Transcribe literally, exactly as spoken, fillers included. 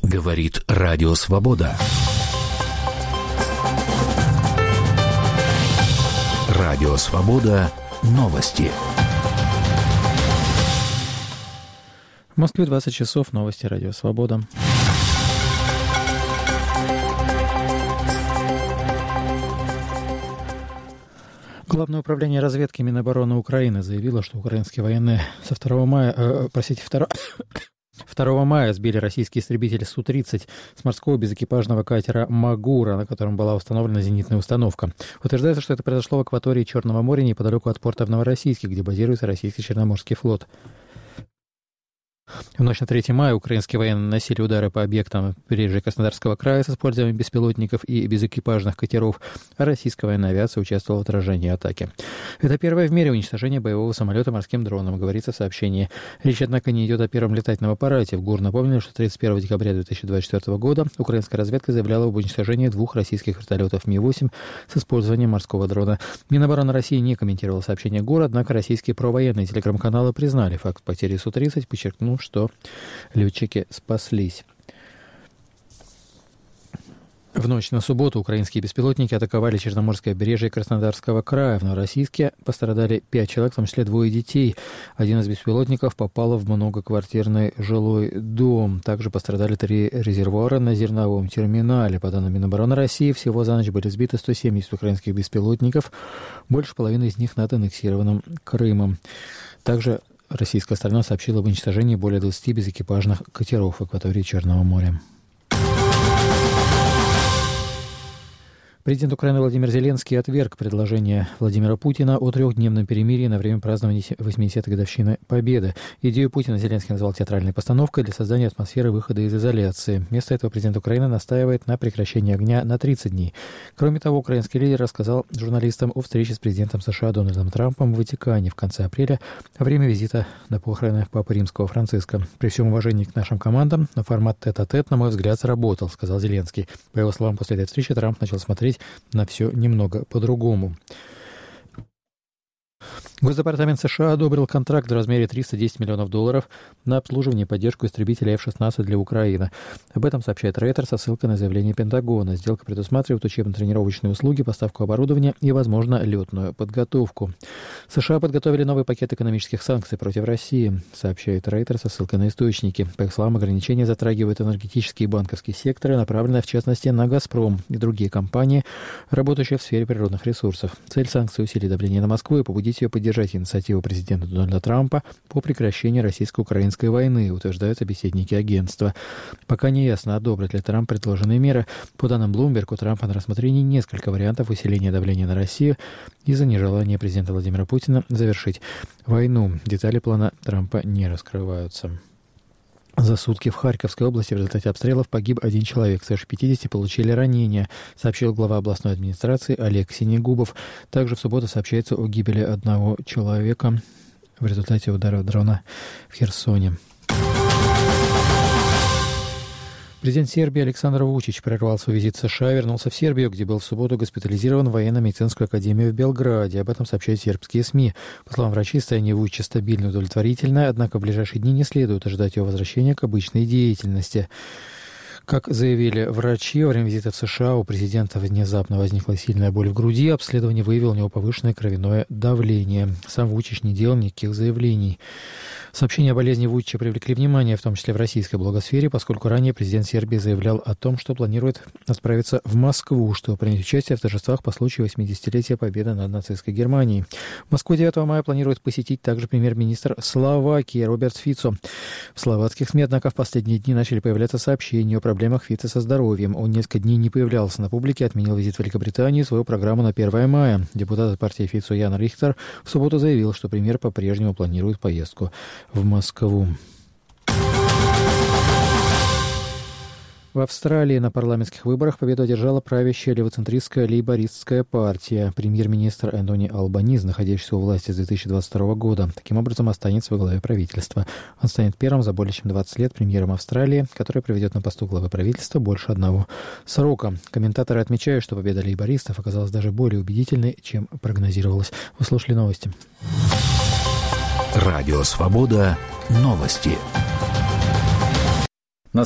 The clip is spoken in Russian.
Говорит Радио Свобода. Радио Свобода. Новости. В Москве двадцать часов. Новости Радио Свобода. Главное управление разведки Минобороны Украины заявило, что украинские военные со второго мая, э, простите, второго... второго мая сбили российский истребитель Су тридцать с морского безэкипажного катера «Магура», на котором была установлена зенитная установка. Утверждается, что это произошло в акватории Черного моря неподалеку от порта в Новороссийске, где базируется российский Черноморский флот. В ночь на третье мая украинские военные наносили удары по объектам побережья Краснодарского края с использованием беспилотников и безэкипажных катеров, а российская военная авиация участвовала в отражении атаки. Это первое в мире уничтожение боевого самолета морским дроном, говорится в сообщении. Речь, однако, не идет о первом летательном аппарате. В ГУР напомнили, что тридцать первого декабря две тысячи двадцать четвёртого года украинская разведка заявляла об уничтожении двух российских вертолетов Ми восемь с использованием морского дрона. Минобороны России не комментировала сообщение ГУР, однако российские провоенные телеграм-каналы признали факт потери Су тридцать, подчеркнув, что летчики спаслись. В ночь на субботу украинские беспилотники атаковали Черноморское побережье Краснодарского края. В Новороссийске пострадали пять человек, в том числе двое детей. Один из беспилотников попал в многоквартирный жилой дом. Также пострадали три резервуара на зерновом терминале. По данным Минобороны России, всего за ночь были сбиты сто семьдесят украинских беспилотников, больше половины из них над аннексированным Крымом. Также российская сторона сообщила об уничтожении более двадцати безэкипажных катеров в акватории Черного моря. Президент Украины Владимир Зеленский отверг предложение Владимира Путина о трехдневном перемирии на время празднования восьмидесятой годовщины Победы. Идею Путина Зеленский назвал театральной постановкой для создания атмосферы выхода из изоляции. Вместо этого президент Украины настаивает на прекращении огня на тридцать дней. Кроме того, украинский лидер рассказал журналистам о встрече с президентом США Дональдом Трампом в Ватикане в конце апреля во время визита на похороны Папы Римского Франциска. При всем уважении к нашим командам, но формат тет-а-тет, на мой взгляд, сработал, сказал Зеленский. По его словам, после этой встречи Трамп начал смотреть на все немного по-другому. Госдепартамент США одобрил контракт в размере триста десять миллионов долларов на обслуживание и поддержку истребителя эф шестнадцать для Украины. Об этом сообщает Рейтер со ссылкой на заявление Пентагона. Сделка предусматривает учебно-тренировочные услуги, поставку оборудования и, возможно, летную подготовку. США подготовили новый пакет экономических санкций против России, сообщает Рейтер со ссылкой на источники. По их словам, ограничения затрагивают энергетические и банковские секторы, направленные в частности на «Газпром» и другие компании, работающие в сфере природных ресурсов. Цель санкций — усилить давление на Москву и побудить ее поддержать инициативу президента Дональда Трампа по прекращению российско-украинской войны, утверждают собеседники агентства. Пока не ясно, одобрит ли Трамп предложенные меры. По данным Bloomberg, у Трампа на рассмотрении несколько вариантов усиления давления на Россию из-за нежелания президента Владимира Путина завершить войну. Детали плана Трампа не раскрываются. За сутки в Харьковской области в результате обстрелов погиб один человек. Свыше пятидесяти получили ранения, сообщил глава областной администрации Олег Синегубов. Также в субботу сообщается о гибели одного человека в результате удара дрона в Херсоне. Президент Сербии Александр Вучич прервал свой визит в США и вернулся в Сербию, где был в субботу госпитализирован в военно-медицинскую академию в Белграде. Об этом сообщают сербские СМИ. По словам врачей, состояние Вучича стабильно и удовлетворительное, однако в ближайшие дни не следует ожидать его возвращения к обычной деятельности. Как заявили врачи, во время визита в США у президента внезапно возникла сильная боль в груди, обследование выявило у него повышенное кровяное давление. Сам Вучич не делал никаких заявлений. Сообщения о болезни Вучича привлекли внимание, в том числе в российской блогосфере, поскольку ранее президент Сербии заявлял о том, что планирует отправиться в Москву, чтобы принять участие в торжествах по случаю восьмидесятилетия победы над нацистской Германией. Москву девятого мая планирует посетить также премьер-министр Словакии Роберт Фицо. В словацких СМИ, однако, в последние дни начали появляться сообщения о проблемах Фицо со здоровьем. Он несколько дней не появлялся на публике, отменил визит в Великобританию и свою программу на первое мая. Депутат от партии Фицо Ян Рихтер в субботу заявил, что премьер по-прежнему планирует поездку в Москву. В Австралии на парламентских выборах победу одержала правящая левоцентристская лейбористская партия. Премьер-министр Энтони Албаниз, находящийся у власти с две тысячи двадцать второго года, таким образом останется во главе правительства. Он станет первым за более чем двадцать лет премьером Австралии, который проведет на посту главы правительства больше одного срока. Комментаторы отмечают, что победа лейбористов оказалась даже более убедительной, чем прогнозировалось. Вы слушали новости. Радио Свобода. Новости.